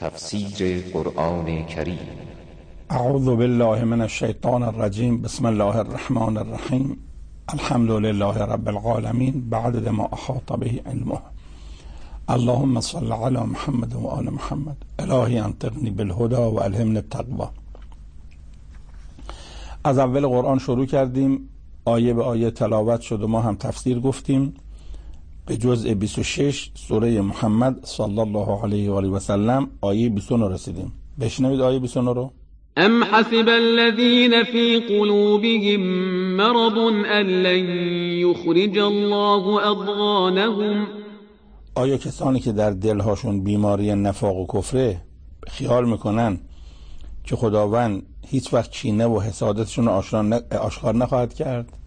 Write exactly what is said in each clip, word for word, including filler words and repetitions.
تفسیر قرآن کریم. اعوذ بالله من الشیطان الرجیم. بسم الله الرحمن الرحیم. الحمد لله رب العالمین بعد ما احاط به علمه. اللهم صل علی محمد و آل محمد. الهی انطقنی بالهدى و الهمنی التقوی. از اول قرآن شروع کردیم، آیه به آیه تلاوت شد و ما هم تفسیر گفتیم. به جزء بیست و شش سوره محمد صلی الله علیه و آله و سلم آیه بیست و نه رسیدیم. بشنوید آیه بیست و نه رو. ام حسب الذين في قلوبهم مرض ان لن يخرج الله اضغانهم. آیا کسانی که در دلهاشون بیماری نفاق و کفره خیال میکنن که خداوند هیچ وقت کینه و حسادتشون آشکار نخواهد کرد؟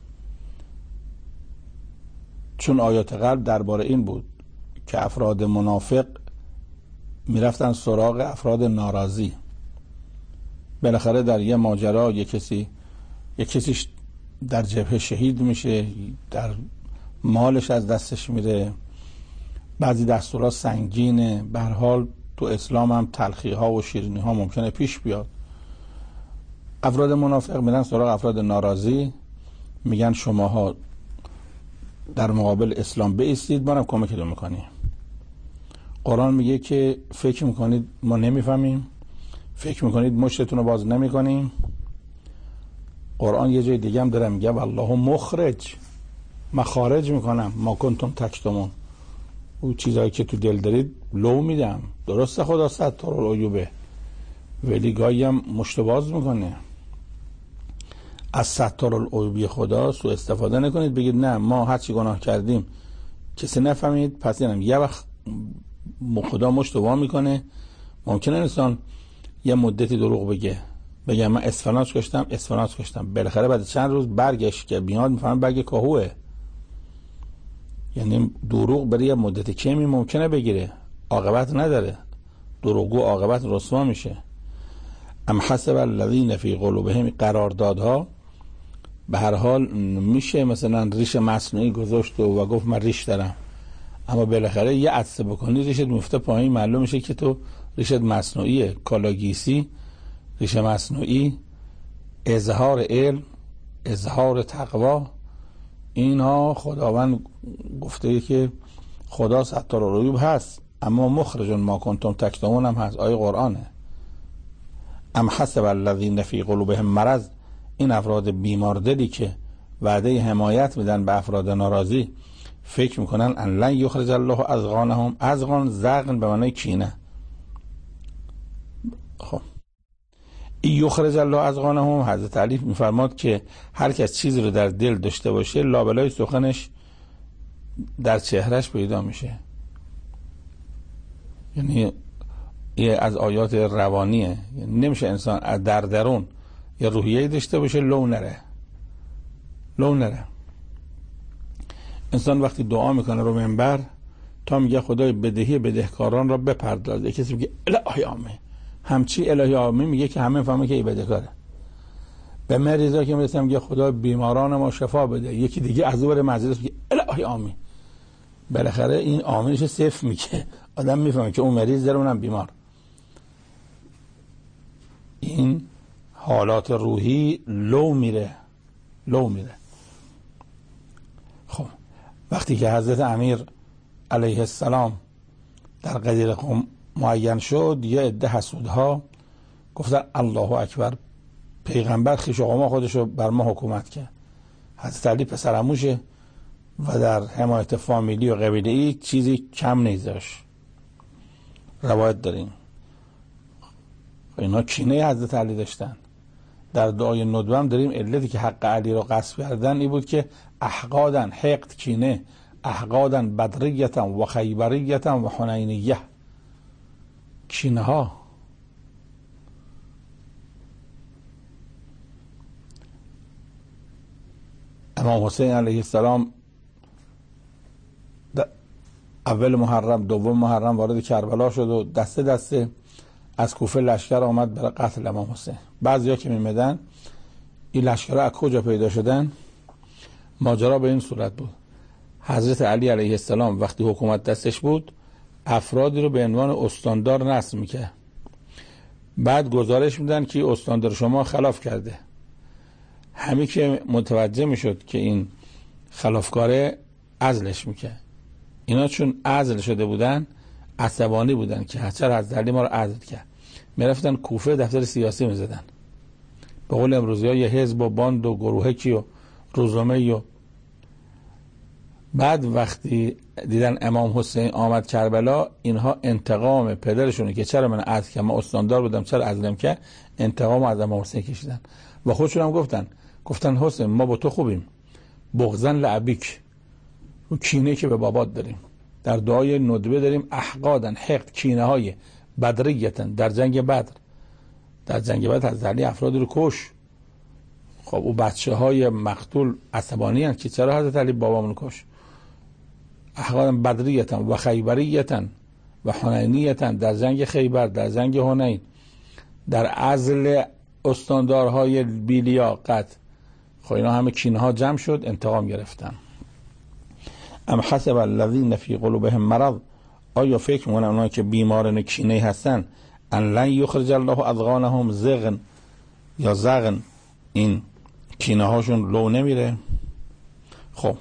چون آیات قبل درباره این بود که افراد منافق میرفتن سراغ افراد ناراضی. بالاخره در یه ماجرا یک کسی یک کسیش در جبهه شهید میشه، در مالش از دستش میره، بعضی دستورات سنگینه. به هر حال تو اسلام هم تلخی ها و شیرینی ها ممکنه پیش بیاد. افراد منافق میرن سراغ افراد ناراضی، میگن شماها در مقابل اسلام بایستید، ما هم کمکتون میکنیم. قرآن میگه که فکر میکنید ما نمیفهمیم، فکر میکنید مشتتون رو باز نمیکنیم. قرآن یه جای دیگه هم داره میگه والله مخرج، ما خارج میکنم ما کنتم تکتمون. او چیزایی که تو دل دارید لو میدم. درسته خدا ستار العیوبه، ولی گاهی هم مشت باز میکنه. از ستار العیوبی خدا سوء استفاده نکنید، بگید نه ما هر چی گناه کردیم کسی نفهمید، پس اینم یه وقت خدا مشت وا میکنه. ممکنه انسان یه مدتی دروغ بگه، بگه من اسفناج کشتم اسفناج کشتم، بالاخره بعد چند روز برگشت که بیاد میفهمه برگ کاهوه. یعنی دروغ برای یه مدت کمی ممکنه بگیره، عاقبت نداره. دروغگو عاقبت رسوا میشه. ام حسب الذین فی قلوبهم قراردادها، به هر حال میشه مثلا ریش مصنوعی گذاشت و گفت من ریش دارم، اما بالاخره یه عطسه بکنی ریشت میفته پایین، معلوم میشه که تو ریشت مصنوعیه. کالاگیسی، ریش مصنوعی، اظهار علم، اظهار تقوا، اینها خداوند گفته که خدا ستار العیوب هست، اما مخرج ما کنتم تکتمون هم هست. آیه قرآنه. ام حسب الذین فی قلوبهم مرض، این افراد بیماردلی که وعده حمایت میدن به افراد ناراضی فکر میکنن ان لن یخرج الله اضغانهم. اضغان زغن به معنای کینه. خب یخرج الله اضغانهم، حضرت علی میفرماد که هر کس چیزی رو در دل داشته باشه لابلای سخنش در چهرش پیدا میشه. یعنی یه از آیات روانیه. یعنی نمیشه انسان در درون یه روحیه‌ای داشته باشه لو نره لو نره. انسان وقتی دعا میکنه رو منبر تا میگه خدای بدهی بدهکاران را بپرداز، یکی کسی میگه الهی آمین، همچی الهی آمین میگه که همه فهمه که ای بدهکاره. به مریضا که میرسه میگه خدا بیماران ما شفا بده، یکی دیگه از اون مجلس میگه الهی آمین. بالاخره این آمینش صفر میگه، آدم میفهمه که اون مریض داره اونم بیمار. این حالات روحی لو میره لو میره. خب وقتی که حضرت امیر علیه السلام در قدیر قوم معین شد، یه عده حسودها گفتن الله اکبر، پیغمبر خویش و قوم خودشو بر ما حکومت کرد. حضرت علی پسر عموشه و در حمایت فامیلی و قبیله‌ای چیزی کم نیذاشت. روایت داریم اینا کینه حضرت علی داشتن. در دعای ندبه هم داریم علتی که حق علی رو غصب کردن این بود که احقادن، حقد، کینه، احقادن بدریتا و خیبریتا و حنینیه، کینه ها. امام حسین علیه السلام اول محرم دوم محرم وارد کربلا شد و دسته دسته از کوفه لشکر آمد برای قتل امام حسین. بعضیا که میمدن این لشکرها از کجا پیدا شدن؟ ماجرا به این صورت بود: حضرت علی علیه السلام وقتی حکومت دستش بود افرادی رو به عنوان استاندار نصب میکرد. بعد گزارش میدن که استاندار شما خلاف کرده. همین که متوجه میشد که این خلافکاره عزلش میکرد. اینا چون عزل شده بودن عصبانی بودن که چرا حضرت ما رو عزل کرد. میرفتن کوفه دفتر سیاسی میزدن. به قول امروزی ها یه حزب و باند و گروهکی و روزنامه. و بعد وقتی دیدن امام حسین آمد کربلا، اینها انتقام پدرشونه که چرا من عزل کردم، من استاندار بودم چرا عزلم کرد، انتقام از امام حسین کشیدن. و خودشون هم گفتن گفتن حسین ما با تو خوبیم، بغضن لعبیک، و کینه که به بابات داریم. در دعای ندبه داریم احقادن، حقد، کینه های بدریتن. در جنگ بدر در جنگ بدر از علی افرادی رو کش. خب او بچه های مقتول عصبانی هستند که چرا حضرت علی بابامون کش. احقادن بدریتن و خیبریتن و حنینیتن. در جنگ خیبر، در جنگ حنین، در عزل استاندارهای بیلیاقت. خب اینا همه کینه ها جمع شد، انتقام گرفتن. ام حسب الذین فی قلوبهم مرض، آیا فکر میکنن اونایی که بیمارن کینه هستن ان لن یخرج الله اذغانهم زغن یا زغن، این کینه هاشون لو نمیره. خب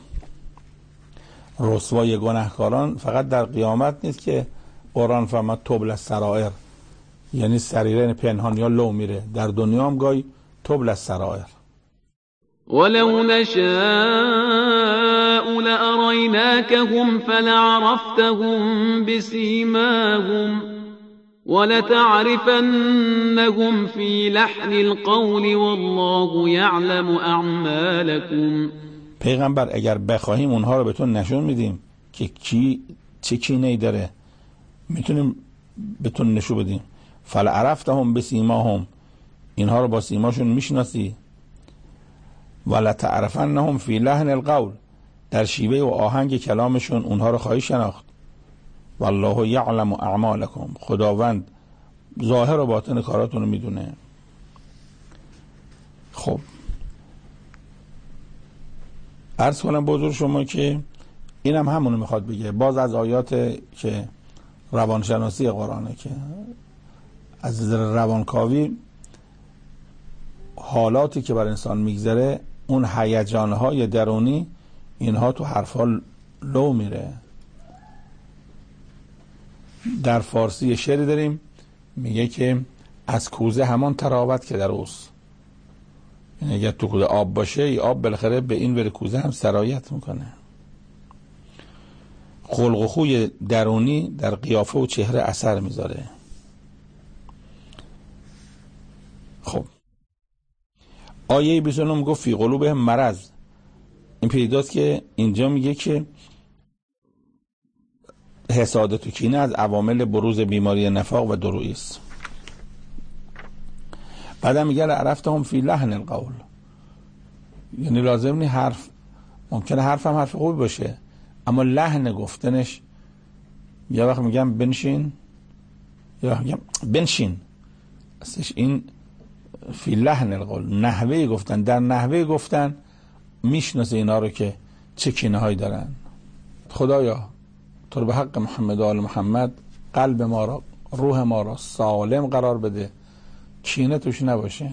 رسوای گناهکاران فقط در قیامت نیست که قرآن فرمود تبل السرائر، یعنی سریرین پنهانی ها لو میره، در دنیا هم گاهی تبل السرائر. ولو نشاء لأريناكهم فلعرفتهم بسيماهم ولتعرفنهم في لحن القول والله يعلم أعمالكم. پیغمبر اگر بخواهیم اونها رو بهتون نشون میدیم که کی چه کینه‌ای داره، میتونیم بهتون نشون بدیم. فلعرفتهم بسیماهم، اینها رو با سیماشون میشناسی. ولتعرفنهم فی لحن القول، در شیوه و آهنگ کلامشون اونها رو خواهی شناخت. والله یعلم اعمالکم، خداوند ظاهر و باطن کاراتون رو میدونه. خب عرض کنم بزرگ شما که اینم هم همونو میخواد بگه، باز از آیات که روانشناسی قرآنه که از روانکاوی حالاتی که بر انسان میگذره، اون هیجانهای درونی، اینها تو حرفا لو میره. در فارسی شعری داریم میگه که از کوزه همان تراوت که در اوست. یعنی اگر تو کوزه آب باشه، ای آب بالاخره به این ور کوزه هم سرایت میکنه. خلق و خوی درونی در قیافه و چهره اثر میذاره. خب آیه بیست و نه گفت فی قلوبهم مرض. این پیداست که اینجا میگه که حسادت و کینه از عوامل بروز بیماری نفاق و درویی است. بعدم میگه عرفتهم فی لحن القول، یعنی لازم نی حرف، ممکنه حرف هم حرف خوبی باشه اما لحن گفتنش، یه وقت میگم بنشین یا وقت میگم بنشین، اصلش این فی لحن القول، نحوه گفتن، در نحوه گفتن میشناسه اینا رو که چه کینه هایی دارن. خدایا تو به حق محمد و آل محمد قلب ما را، روح ما را سالم قرار بده، کینه توش نباشه.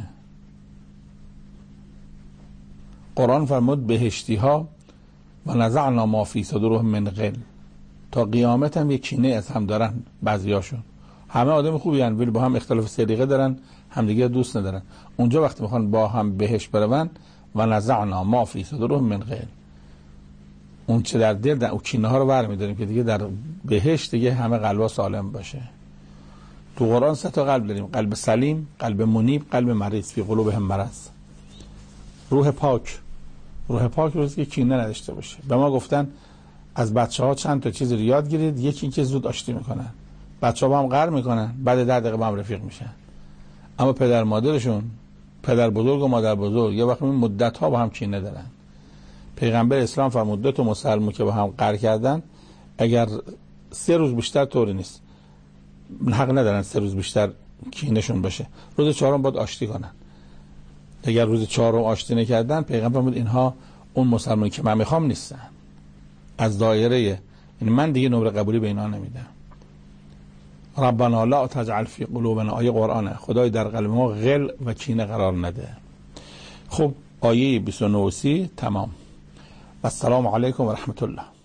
قرآن فرمود بهشتی ها و نزعنا ما فی صدورهم من غل، تا قیامت هم یک کینه از هم دارن بعضیاشون. همه آدم خوبی هن ولی با هم اختلاف سلیقه دارن، همدیگه دوست ندارن. اونجا وقتی میخوان با هم بهشت برون و نزعنا ما فی صدورهم من غل، اون چه در دل در اون کینه ها رو برمی‌داریم که دیگه در بهشت دیگه همه قلبا سالم باشه. تو قرآن سه تا قلب داریم، قلب سلیم، قلب منیب، قلب مریض. فی قلوبهم مرض، روح پاک. روح پاک روزی که کینه نداشته باشه. به ما گفتن از بچه ها چند تا چیز رو یاد گیرید، یکی این که زود آشتی میکنن، بچه ها با هم قهر میکنن، بعد ده دقیقه با هم رفیق میشن. اما پدر مادرشون، پدر بزرگ و مادر بزرگ، یه وقت مدت ها با هم کینه دارن. پیغمبر اسلام فرمود دو تا مسلمان که با هم قهر کردن اگر سه روز بیشتر طوری نیست، حق ندارن سه روز بیشتر کینهشون باشه، روز چهارم باید آشتی کنن. اگر روز چهارم آشتی نکردن، پیغمبر فرمود اینها اون مسلمانی که من میخوام نیستن، از دایره، یعنی من دیگه نمره قبولی به اینا نمیدم. ربنا لا تجعل فی قلوبنا، آیه قرآنه، خدای در قلب ما غل و کینه قرار نده. خب آیه بیست و نه و سی تمام. و السلام علیکم و رحمت الله.